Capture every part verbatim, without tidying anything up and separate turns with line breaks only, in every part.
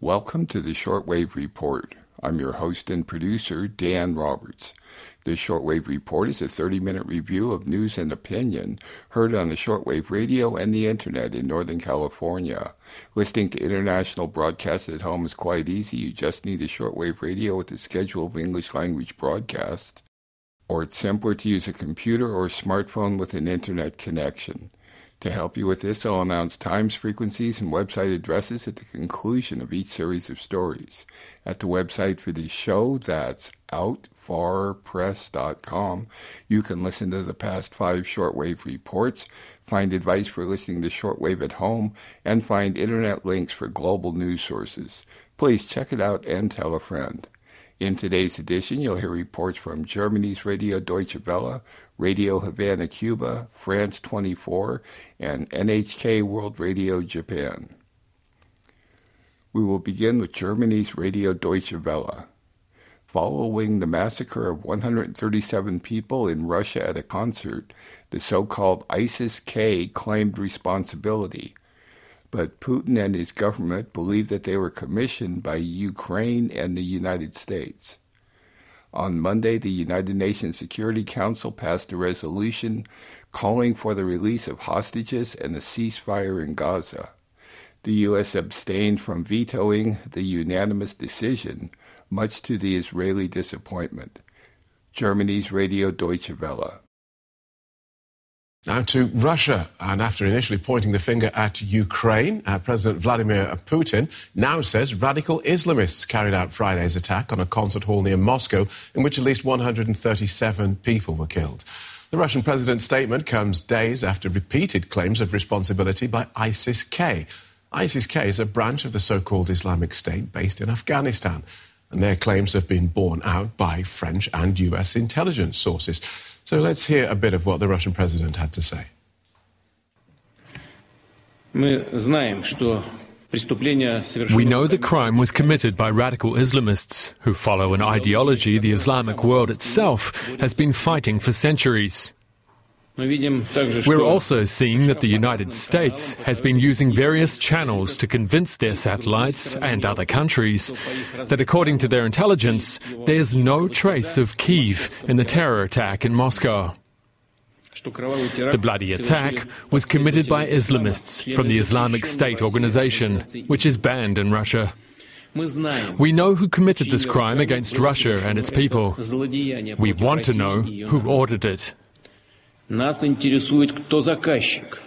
Welcome to the Shortwave Report. I'm your host and producer, Dan Roberts. The Shortwave Report is a thirty-minute review of news and opinion heard on the shortwave radio and the internet in Northern California. Listening to international broadcasts at home is quite easy. You just need a shortwave radio with a schedule of English language broadcasts, or it's simpler to use a computer or smartphone with an internet connection. To help you with this, I'll announce times, frequencies, and website addresses at the conclusion of each series of stories. At the website for the show, that's out far press dot com, you can listen to the past five shortwave reports, find advice for listening to shortwave at home, and find internet links for global news sources. Please check it out and tell a friend. In today's edition, you'll hear reports from Germany's Radio Deutsche Welle, Radio Havana, Cuba, France twenty-four, and N H K World Radio Japan. We will begin with Germany's Radio Deutsche Welle. Following the massacre of one hundred thirty-seven people in Russia at a concert, the so-called ISIS-K claimed responsibility. But Putin and his government believe that they were commissioned by Ukraine and the United States. On Monday, the United Nations Security Council passed a resolution calling for the release of hostages and a ceasefire in Gaza. The U S abstained from vetoing the unanimous decision, much to the Israeli disappointment. Germany's Radio Deutsche Welle.
Now to Russia, and after initially pointing the finger at Ukraine, uh, President Vladimir Putin now says radical Islamists carried out Friday's attack on a concert hall near Moscow in which at least one hundred thirty-seven people were killed. The Russian president's statement comes days after repeated claims of responsibility by ISIS-K. ISIS-K is a branch of the so-called Islamic State based in Afghanistan, and their claims have been borne out by French and U S intelligence sources. So let's hear a bit of what the Russian president had to say.
We
know the crime was committed by radical Islamists who follow an ideology the Islamic world itself has been fighting for centuries. We're also seeing that the United States has been using various channels to convince their satellites and other countries that, according to their intelligence, there's no trace of Kyiv in the terror attack in Moscow. The bloody attack was committed by Islamists from the Islamic State organization, which is banned in Russia. We know who committed this crime against Russia and its people. We want to know who ordered it.
Нас интересует, кто заказчик.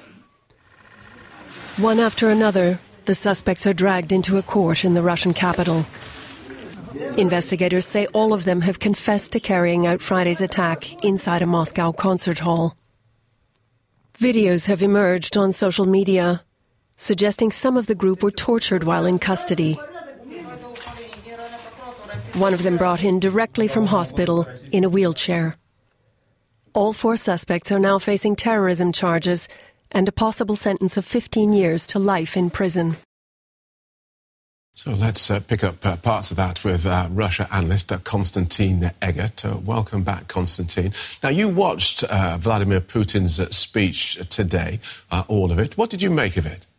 One after another, the suspects are dragged into a court in the Russian capital. Investigators say all of them have confessed to carrying out Friday's attack inside a Moscow concert hall. Videos have emerged on social media, suggesting some of the group were tortured while in custody. One of them brought in directly from hospital in a wheelchair. All four suspects are now facing terrorism charges and a possible sentence of fifteen years to life in prison.
So let's uh, pick up uh, parts of that with uh, Russia analyst uh, Konstantin Eggert. Uh, welcome back, Konstantin. Now, you watched uh, Vladimir Putin's uh, speech today, uh, all of it. What did you make of it?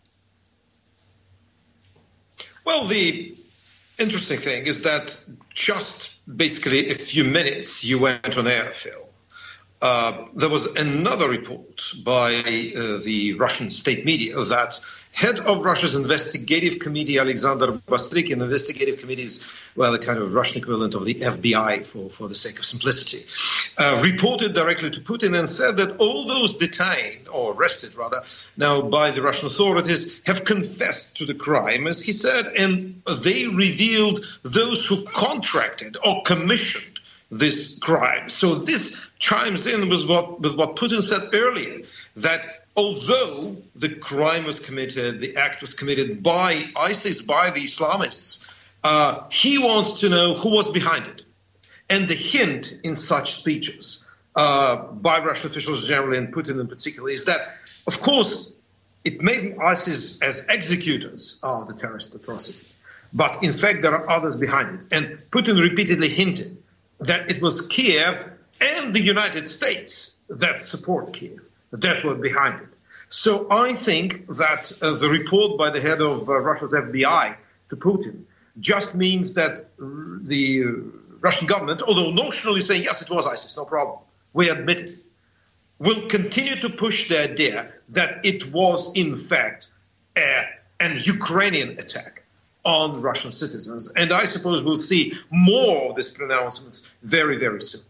Well, the interesting thing is that just basically a few minutes you went on air, Phil. Uh, there was another report by uh, the Russian state media that head of Russia's investigative committee, Alexander Bastrykin, investigative committees, well, the kind of Russian equivalent of the F B I for, for the sake of simplicity, uh, reported directly to Putin and said that all those detained, or arrested rather, now by the Russian authorities have confessed to the crime, as he said, and they revealed those who contracted or commissioned this crime. So this chimes in with what, with what Putin said earlier, that although the crime was committed, the act was committed by ISIS, by the Islamists, uh, he wants to know who was behind it. And the hint in such speeches uh, by Russian officials generally and Putin in particular is that, of course, it may be ISIS as executors of the terrorist atrocity, but in fact there are others behind it. And Putin repeatedly hinted that it was Kiev and the United States that support Kiev, that were behind it. So I think that uh, the report by the head of uh, Russia's F B I to Putin just means that the Russian government, although notionally saying, yes, it was ISIS, no problem, we admit it, will continue to push the idea that it was, in fact, a, an Ukrainian attack on Russian citizens. And I suppose we'll see more of these pronouncements very, very soon.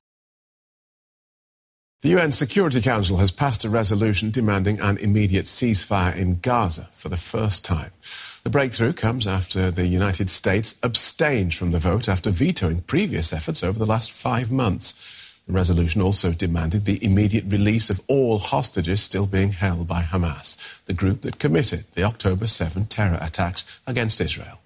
The U N Security Council has passed a resolution demanding an immediate ceasefire in Gaza for the first time. The breakthrough comes after the United States abstained from the vote after vetoing previous efforts over the last five months. The resolution also demanded the immediate release of all hostages still being held by Hamas, the group that committed the October seventh terror attacks against Israel.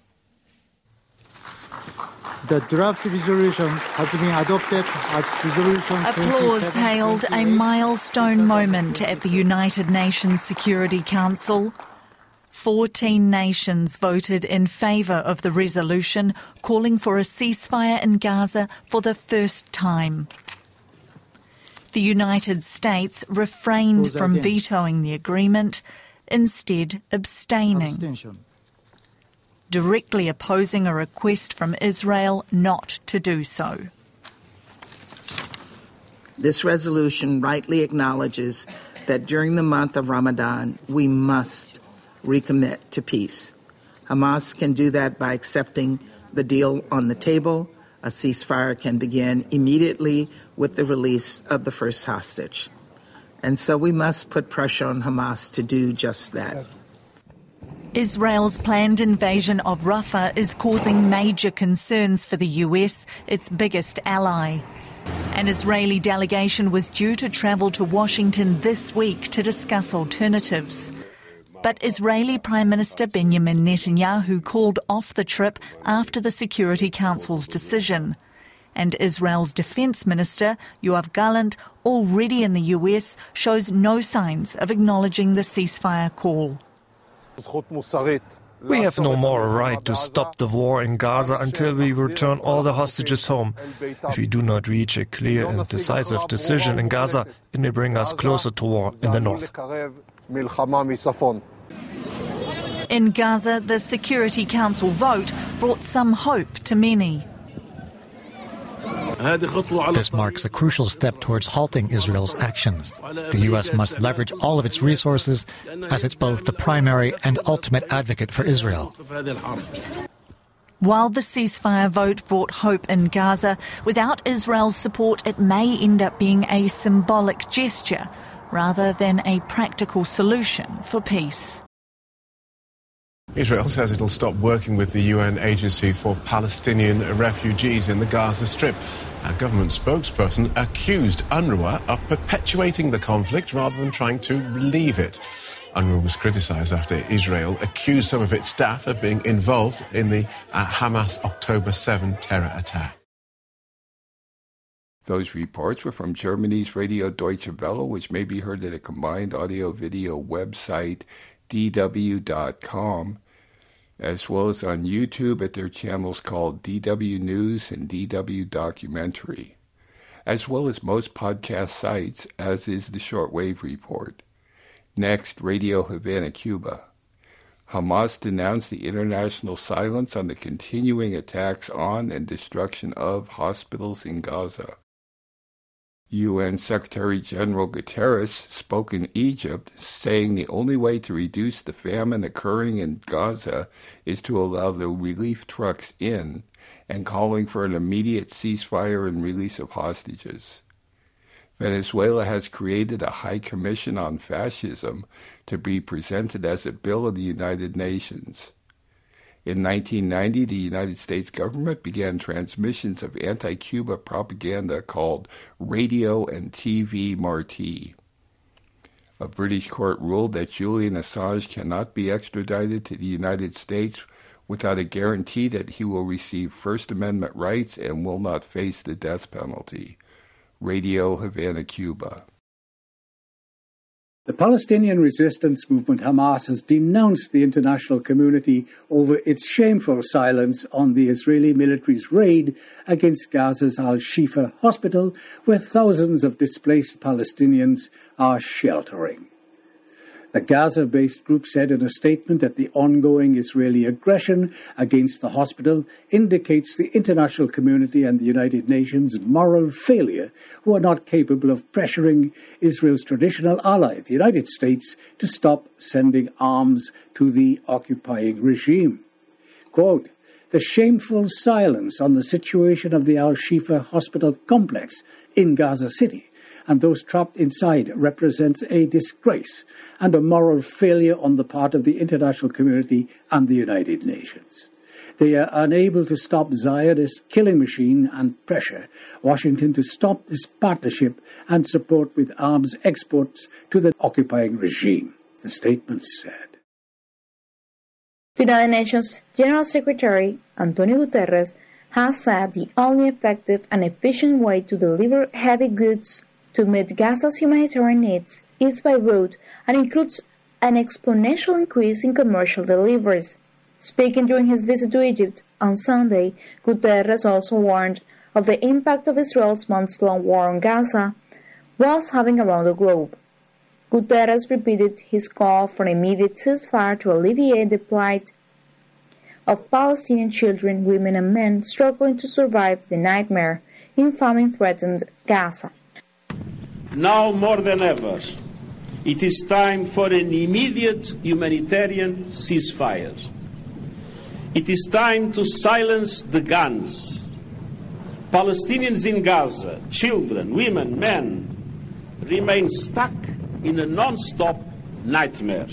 The draft resolution has been adopted as resolution.
Applause hailed a milestone moment at the United Nations Security Council. Fourteen nations voted in favour of the resolution calling for a ceasefire in Gaza for the first time. The United States refrained from vetoing the agreement, instead abstaining. Abstention. Directly opposing a request from Israel not to do so.
This resolution rightly acknowledges that during the month of Ramadan, we must recommit to peace. Hamas can do that by accepting the deal on the table. A ceasefire can begin immediately with the release of the first hostage. And so we must put pressure on Hamas to do just that.
Israel's planned invasion of Rafah is causing major concerns for the U S, its biggest ally. An Israeli delegation was due to travel to Washington this week to discuss alternatives. But Israeli Prime Minister Benjamin Netanyahu called off the trip after the Security Council's decision. And Israel's Defence Minister, Yoav Gallant, already in the U S, shows no signs of acknowledging the ceasefire call.
We have no moral right to stop the war in Gaza until we return all the hostages home. If we do not reach a clear and decisive decision in Gaza, it may bring us closer to war in the north.
In Gaza, the Security Council vote brought some hope to many.
This marks a crucial step towards halting Israel's actions. The U S must leverage all of its resources as it's both the primary and ultimate advocate for Israel.
While the ceasefire vote brought hope in Gaza, without Israel's support it may end up being a symbolic gesture rather than a practical solution for peace.
Israel says it'll stop working with the U N Agency for Palestinian Refugees in the Gaza Strip. A government spokesperson accused UNRWA of perpetuating the conflict rather than trying to relieve it. UNRWA was criticised after Israel accused some of its staff of being involved in the uh, Hamas October seventh terror attack.
Those reports were from Germany's Radio Deutsche Welle, which may be heard at a combined audio-video website, D W dot com, as well as on YouTube at their channels called D W News and D W Documentary, as well as most podcast sites, as is the Shortwave Report. Next, Radio Havana, Cuba. Hamas denounced the international silence on the continuing attacks on and destruction of hospitals in Gaza. U N Secretary-General Guterres spoke in Egypt, saying the only way to reduce the famine occurring in Gaza is to allow the relief trucks in, and calling for an immediate ceasefire and release of hostages. Venezuela has created a High Commission on Fascism to be presented as a bill of the United Nations. In nineteen ninety, the United States government began transmissions of anti-Cuba propaganda called Radio and T V Marti. A British court ruled that Julian Assange cannot be extradited to the United States without a guarantee that he will receive First Amendment rights and will not face the death penalty. Radio Havana, Cuba.
The Palestinian resistance movement Hamas has denounced the international community over its shameful silence on the Israeli military's raid against Gaza's Al-Shifa hospital, where thousands of displaced Palestinians are sheltering. The Gaza-based group said in a statement that the ongoing Israeli aggression against the hospital indicates the international community and the United Nations' moral failure, who are not capable of pressuring Israel's traditional ally, the United States, to stop sending arms to the occupying regime. Quote, "The shameful silence on the situation of the Al-Shifa hospital complex in Gaza City and those trapped inside represents a disgrace and a moral failure on the part of the international community and the United Nations. They are unable to stop Zionist killing machine and pressure Washington to stop this partnership and support with arms exports to the occupying regime," the statement said.
The United Nations General Secretary Antonio Guterres has said the only effective and efficient way to deliver heavy goods to meet Gaza's humanitarian needs is by road and includes an exponential increase in commercial deliveries. Speaking during his visit to Egypt on Sunday, Guterres also warned of the impact of Israel's months-long war on Gaza was having around the globe. Guterres repeated his call for an immediate ceasefire to alleviate the plight of Palestinian children, women and men struggling to survive the nightmare in famine-threatened Gaza.
Now more than ever, it is time for an immediate humanitarian ceasefire. It is time to silence the guns. Palestinians in Gaza, children, women, men, remain stuck in a non-stop nightmare.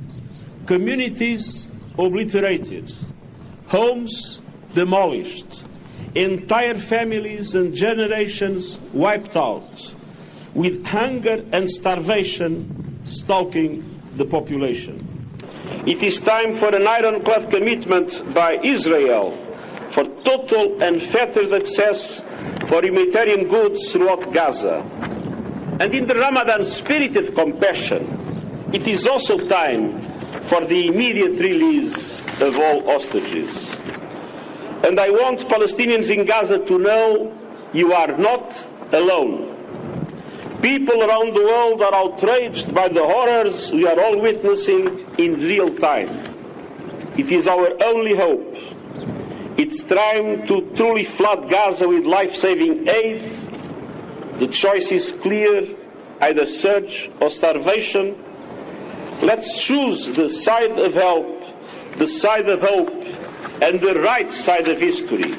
Communities obliterated, homes demolished, entire families and generations wiped out, with hunger and starvation stalking the population. It is time for an ironclad commitment by Israel for total and unfettered access for humanitarian goods throughout Gaza. And in the Ramadan spirit of compassion, it is also time for the immediate release of all hostages. And I want Palestinians in Gaza to know you are not alone. People around the world are outraged by the horrors we are all witnessing in real time. It is our only hope. It's time to truly flood Gaza with life-saving aid. The choice is clear, either surge or starvation. Let's choose the side of help, the side of hope, and the right side of history.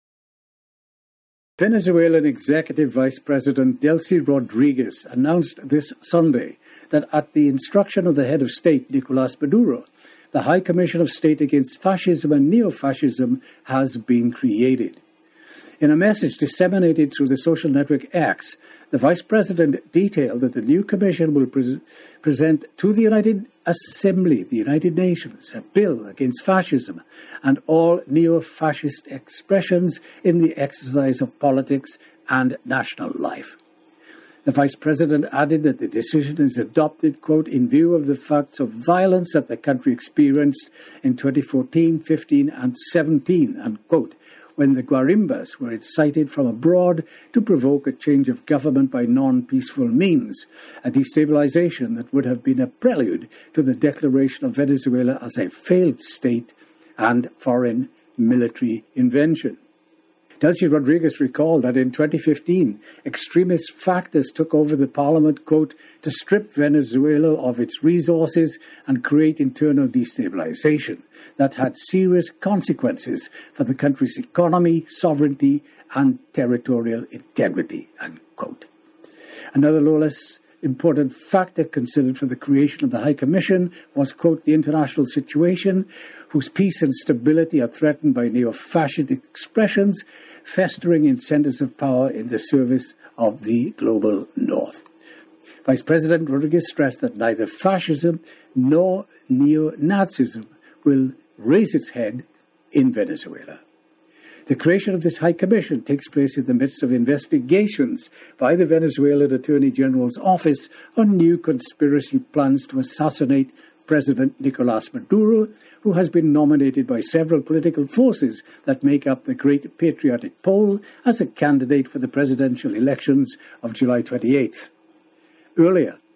Venezuelan Executive Vice President Delcy Rodriguez announced this Sunday that at the instruction of the head of state, Nicolas Maduro, the High Commission of State Against Fascism and Neo-Fascism has been created. In a message disseminated through the social network X, the Vice President detailed that the new commission will pre- present to the United Assembly, the United Nations, a bill against fascism and all neo-fascist expressions in the exercise of politics and national life. The Vice President added that the decision is adopted, quote, in view of the facts of violence that the country experienced in twenty fourteen, fifteen and seventeen, unquote, when the Guarimbas were incited from abroad to provoke a change of government by non-peaceful means, a destabilization that would have been a prelude to the declaration of Venezuela as a failed state and foreign military invention. Delcy Rodriguez recalled that in twenty fifteen, extremist factors took over the parliament, quote, to strip Venezuela of its resources and create internal destabilization that had serious consequences for the country's economy, sovereignty, and territorial integrity, unquote. Another no less important factor considered for the creation of the High Commission was, quote, the international situation, whose peace and stability are threatened by neo-fascist expressions festering in centers of power in the service of the global North. Vice President Rodriguez stressed that neither fascism nor neo-Nazism will raise its head in Venezuela. The creation of this High Commission takes place in the midst of investigations by the Venezuelan Attorney General's office on new conspiracy plans to assassinate President Nicolas Maduro, who has been nominated by several political forces that make up the Great Patriotic Poll as a candidate for the presidential elections of July twenty-eighth. Earlier,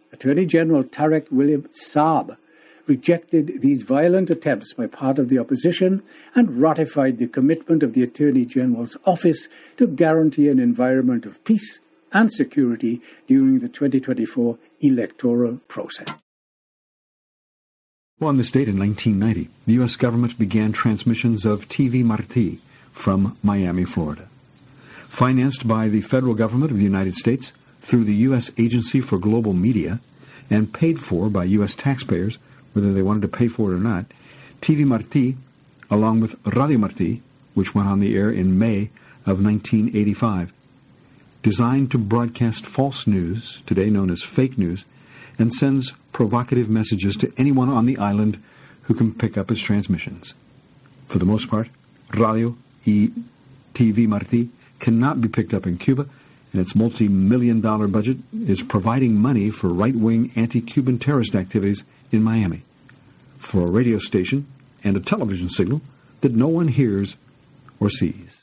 Attorney General Tarek William Saab rejected these violent attempts by part of the opposition and ratified the commitment of the Attorney General's office to guarantee an environment of peace and security during the twenty twenty-four electoral process.
Well, in this date in nineteen ninety, the U S government began transmissions of T V Marti from Miami, Florida. Financed by the federal government of the United States through the U S Agency for Global Media and paid for by U S taxpayers, whether they wanted to pay for it or not, T V Marti, along with Radio Marti, which went on the air in May of nineteen eighty-five, designed to broadcast false news, today known as fake news, and sends provocative messages to anyone on the island who can pick up its transmissions. For the most part, Radio y T V Marti cannot be picked up in Cuba, and its multi-million dollar budget is providing money for right-wing anti-Cuban terrorist activities in Miami, for a radio station and a television signal that no one hears or sees.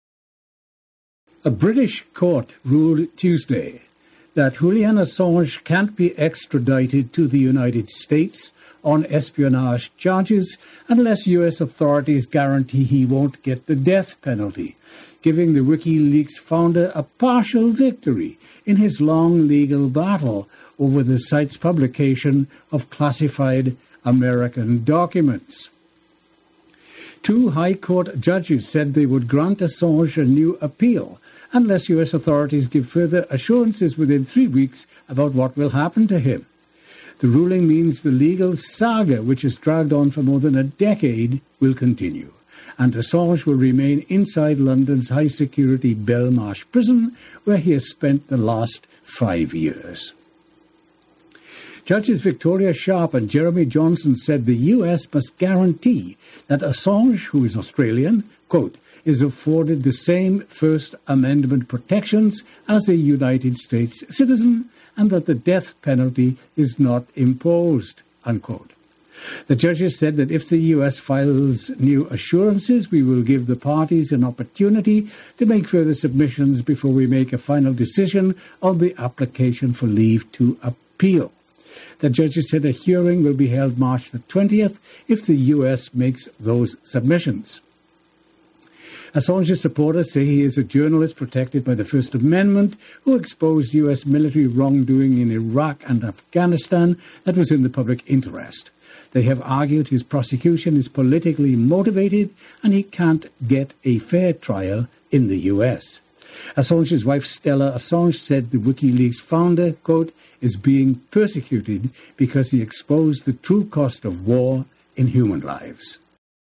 A British court ruled Tuesday that Julian Assange can't be extradited to the United States on espionage charges unless U S authorities guarantee he won't get the death penalty, giving the WikiLeaks founder a partial victory in his long legal battle over the site's publication of classified American documents. Two High Court judges said they would grant Assange a new appeal unless U S authorities give further assurances within three weeks about what will happen to him. The ruling means the legal saga, which has dragged on for more than a decade, will continue, and Assange will remain inside London's high-security Belmarsh prison, where he has spent the last five years. Judges Victoria Sharp and Jeremy Johnson said the U S must guarantee that Assange, who is Australian, quote, is afforded the same First Amendment protections as a United States citizen, and that the death penalty is not imposed, unquote. The judges said that if the U S files new assurances, we will give the parties an opportunity to make further submissions before we make a final decision on the application for leave to appeal. The judges said a hearing will be held March the twentieth if the U S makes those submissions. Assange's supporters say he is a journalist protected by the First Amendment who exposed U S military wrongdoing in Iraq and Afghanistan that was in the public interest. They have argued his prosecution is politically motivated and he can't get a fair trial in the U S. Assange's wife Stella Assange said the WikiLeaks founder, quote, is being persecuted because he exposed the true cost of war in human lives.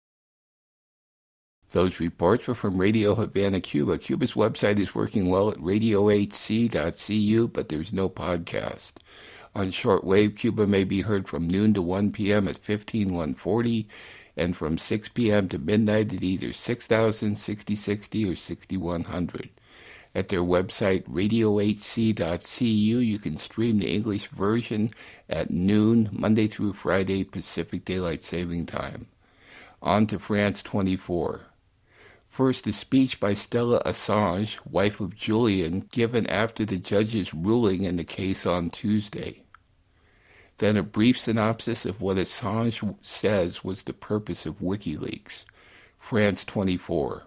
Those reports were from Radio Havana, Cuba. Cuba's website is working well at radio eight c dot c u, but there's no podcast. On shortwave, Cuba may be heard from noon to one p.m. at fifteen one forty, and from six p.m. to midnight at either six thousand, sixty sixty, or sixty-one hundred. At their website, radio eight c dot c u, you can stream the English version at noon, Monday through Friday, Pacific Daylight Saving Time. On to France twenty-four. First, a speech by Stella Assange, wife of Julian, given after the judge's ruling in the case on Tuesday. Then a brief synopsis of what Assange says was the purpose of WikiLeaks. France twenty-four.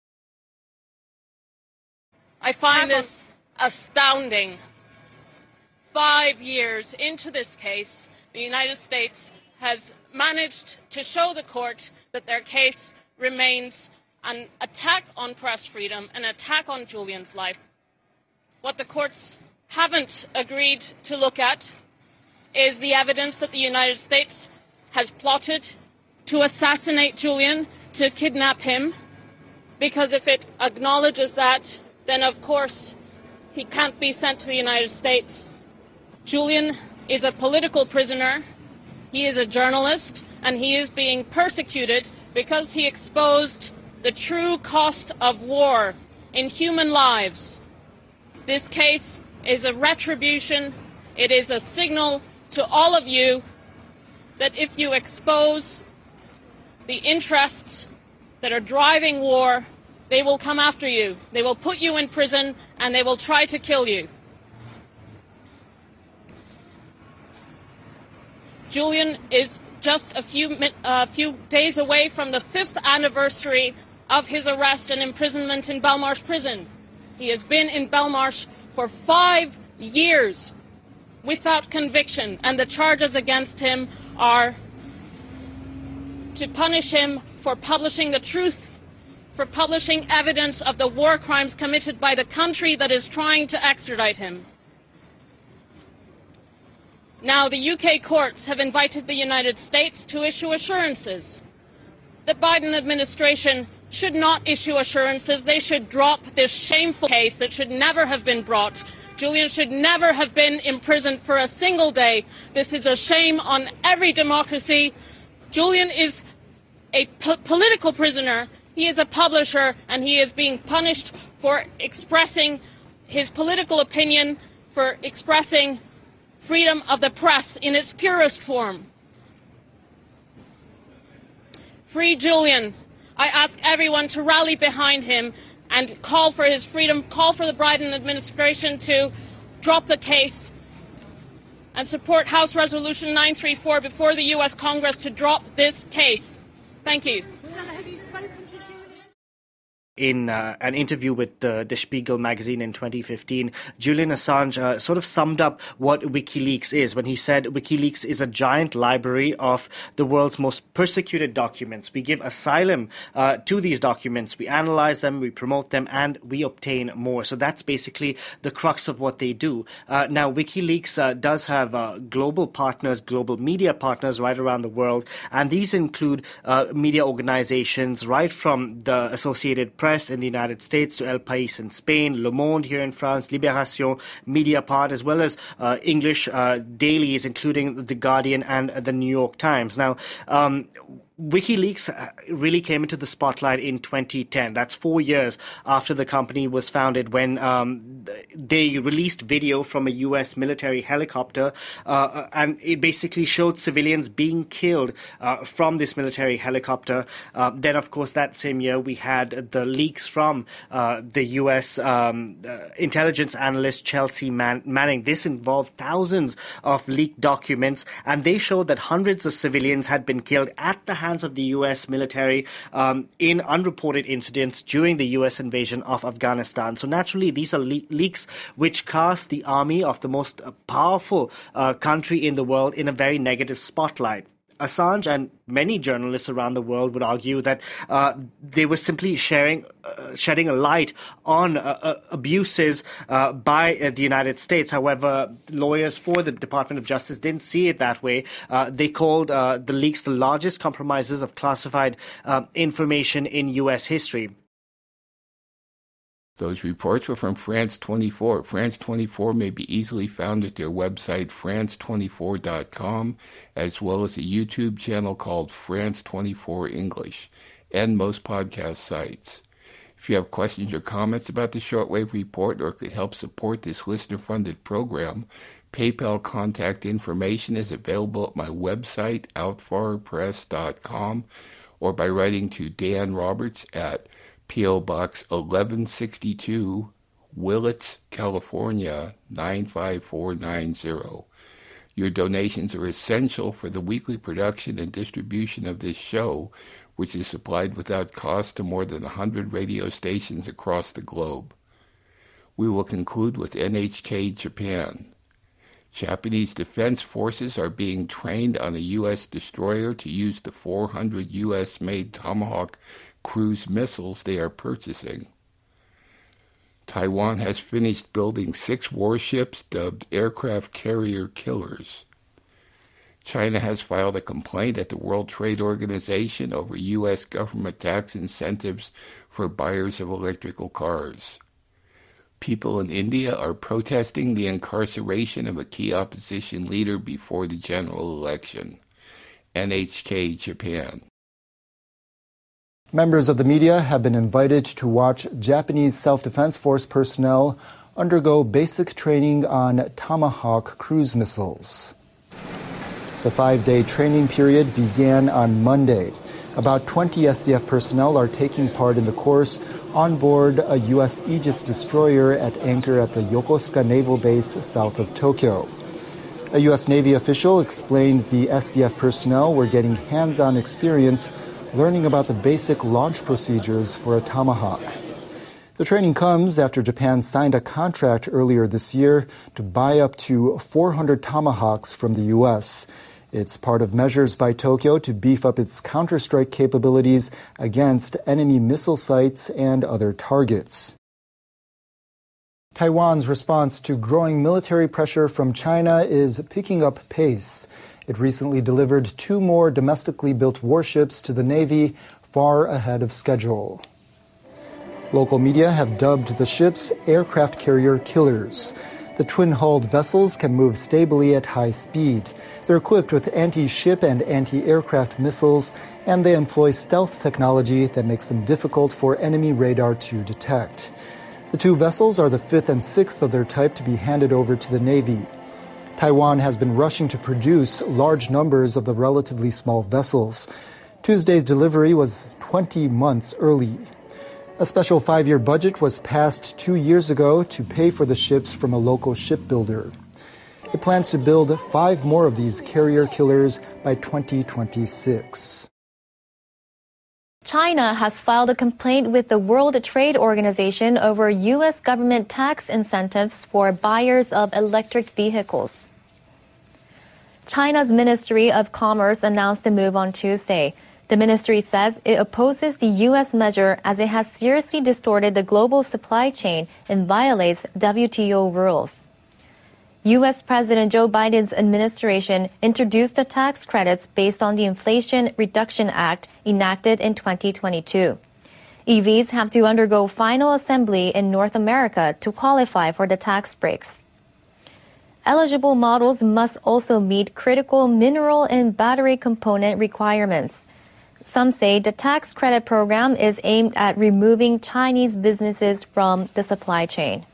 I find this astounding. Five years into this case, the United States has managed to show the court that their case remains an attack on press freedom, an attack on Julian's life. What the courts haven't agreed to look at is the evidence that the United States has plotted to assassinate Julian, to kidnap him, because if it acknowledges that, then of course he can't be sent to the United States. Julian is a political prisoner, he is a journalist, and he is being persecuted because he exposed the true cost of war in human lives. This case is a retribution. It is a signal to all of you that if you expose the interests that are driving war, they will come after you. They will put you in prison and they will try to kill you. Julian is just a few, uh, few days away from the fifth anniversary of his arrest and imprisonment in Belmarsh prison. He has been in Belmarsh for five years without conviction, and the charges against him are to punish him for publishing the truth, for publishing evidence of the war crimes committed by the country that is trying to extradite him. Now, the U K courts have invited the United States to issue assurances. The Biden administration should not issue assurances. They should drop this shameful case that should never have been brought. Julian should never have been imprisoned for a single day. This is a shame on every democracy. Julian is a po- political prisoner. He is a publisher, and he is being punished for expressing his political opinion, for expressing freedom of the press in its purest form. Free Julian. I ask everyone to rally behind him and call for his freedom, call for the Biden administration to drop the case and support House Resolution nine thirty-four before the U S Congress to drop this case. Thank you.
In uh, an interview with the Der Spiegel magazine in twenty fifteen, Julian Assange uh, sort of summed up what WikiLeaks is when he said WikiLeaks is a giant library of the world's most persecuted documents. We give asylum uh, to these documents, we analyze them, we promote them, and we obtain more. So that's basically the crux of what they do. Uh, now, WikiLeaks uh, does have uh, global partners, global media partners right around the world, and these include uh, media organizations right from the Associated Press in the United States to El País in Spain, Le Monde here in France, Libération, Mediapart, as well as uh, English uh, dailies, including The Guardian and The New York Times. Now, um, WikiLeaks really came into the spotlight in twenty ten. That's four years after the company was founded, when um, they released video from a U S military helicopter, uh, and it basically showed civilians being killed uh, from this military helicopter. Uh, then, of course, that same year, we had the leaks from uh, the U S um, uh, intelligence analyst Chelsea Man- Manning. This involved thousands of leaked documents, and they showed that hundreds of civilians had been killed at the hands of the U S military um, in unreported incidents during the U S invasion of Afghanistan. So naturally, these are le- leaks which cast the army of the most uh, powerful uh, country in the world in a very negative spotlight. Assange and many journalists around the world would argue that uh, they were simply sharing, uh, shedding a light on uh, uh, abuses uh, by uh, the United States. However, lawyers for the Department of Justice didn't see it that way. Uh, they called uh, the leaks the largest compromises of classified uh, information in U S history.
Those reports were from France twenty-four. France twenty-four may be easily found at their website, france twenty-four dot com, as well as a YouTube channel called France twenty-four English, and most podcast sites. If you have questions or comments about the Shortwave Report or could help support this listener-funded program, PayPal contact information is available at my website, outfar press dot com, or by writing to Dan Roberts at P O. Box eleven sixty-two, Willits, California, nine five four nine zero. Your donations are essential for the weekly production and distribution of this show, which is supplied without cost to more than one hundred radio stations across the globe. We will conclude with N H K Japan. Japanese defense forces are being trained on a U S destroyer to use the four hundred U S-made Tomahawk cruise missiles they are purchasing. Taiwan has finished building six warships dubbed aircraft carrier killers. China has filed a complaint at the World Trade Organization over U S government tax incentives for buyers of electrical cars. People in India are protesting the incarceration of a key opposition leader before the general election. N H K Japan.
Members of the media have been invited to watch Japanese Self-Defense Force personnel undergo basic training on Tomahawk cruise missiles. The five-day training period began on Monday. About twenty S D F personnel are taking part in the course on board a U S Aegis destroyer at anchor at the Yokosuka Naval Base south of Tokyo. A U S Navy official explained the S D F personnel were getting hands-on experience learning about the basic launch procedures for a Tomahawk. The training comes after Japan signed a contract earlier this year to buy up to four hundred Tomahawks from the U S. It's part of measures by Tokyo to beef up its counter-strike capabilities against enemy missile sites and other targets. Taiwan's response to growing military pressure from China is picking up pace. It recently delivered two more domestically built warships to the Navy, far ahead of schedule. Local media have dubbed the ships aircraft carrier killers. The twin-hulled vessels can move stably at high speed. They're equipped with anti-ship and anti-aircraft missiles, and they employ stealth technology that makes them difficult for enemy radar to detect. The two vessels are the fifth and sixth of their type to be handed over to the Navy. Taiwan has been rushing to produce large numbers of the relatively small vessels. Tuesday's delivery was twenty months early. A special five-year budget was passed two years ago to pay for the ships from a local shipbuilder. It plans to build five more of these carrier killers by twenty twenty-six.
China has filed a complaint with the World Trade Organization over U S government tax incentives for buyers of electric vehicles. China's Ministry of Commerce announced the move on Tuesday. The ministry says it opposes the U S measure as it has seriously distorted the global supply chain and violates W T O rules. U S President Joe Biden's administration introduced the tax credits based on the Inflation Reduction Act enacted in twenty twenty-two. E Vs have to undergo final assembly in North America to qualify for the tax breaks. Eligible models must also meet critical mineral and battery component requirements. Some say the tax credit program is aimed at removing Chinese businesses from the supply chain.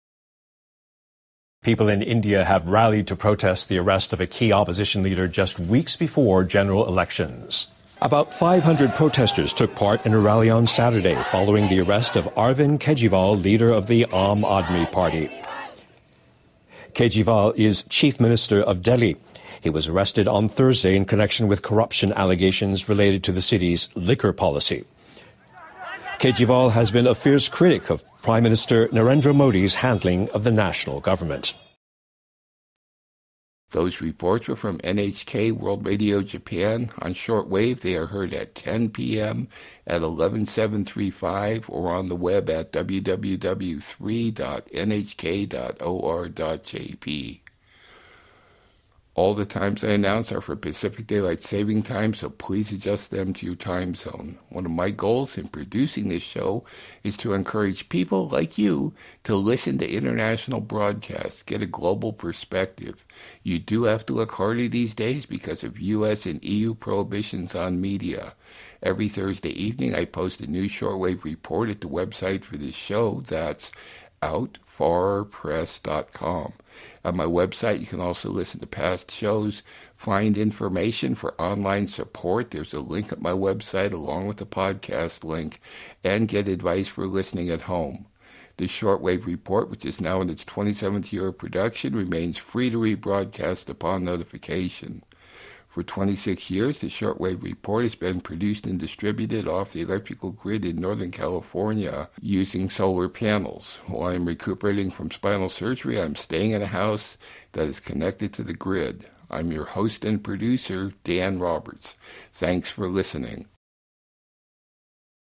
People in India have rallied to protest the arrest of a key opposition leader just weeks before general elections. About five hundred protesters took part in a rally on Saturday following the arrest of Arvind Kejriwal, leader of the Aam Aadmi Party. Kejriwal is Chief Minister of Delhi. He was arrested on Thursday in connection with corruption allegations related to the city's liquor policy. Kejriwal has been a fierce critic of Prime Minister Narendra Modi's handling of the national government.
Those reports were from N H K World Radio Japan. On shortwave, they are heard at ten p.m. at eleven seven thirty-five or on the web at w w w dot three dot n h k dot o r dot j p. All the times I announce are for Pacific Daylight Saving Time, so please adjust them to your time zone. One of my goals in producing this show is to encourage people like you to listen to international broadcasts, get a global perspective. You do have to look harder these days because of U S and E U prohibitions on media. Every Thursday evening I post a new shortwave report at the website for this show. That's out far press dot com. On my website, you can also listen to past shows, find information for online support. There's a link at my website along with the podcast link, and get advice for listening at home. The Shortwave Report, which is now in its twenty-seventh year of production, remains free to rebroadcast upon notification. For twenty-six years, the Shortwave Report has been produced and distributed off the electrical grid in Northern California using solar panels. While I'm recuperating from spinal surgery, I'm staying in a house that is connected to the grid. I'm your host and producer, Dan Roberts. Thanks for listening.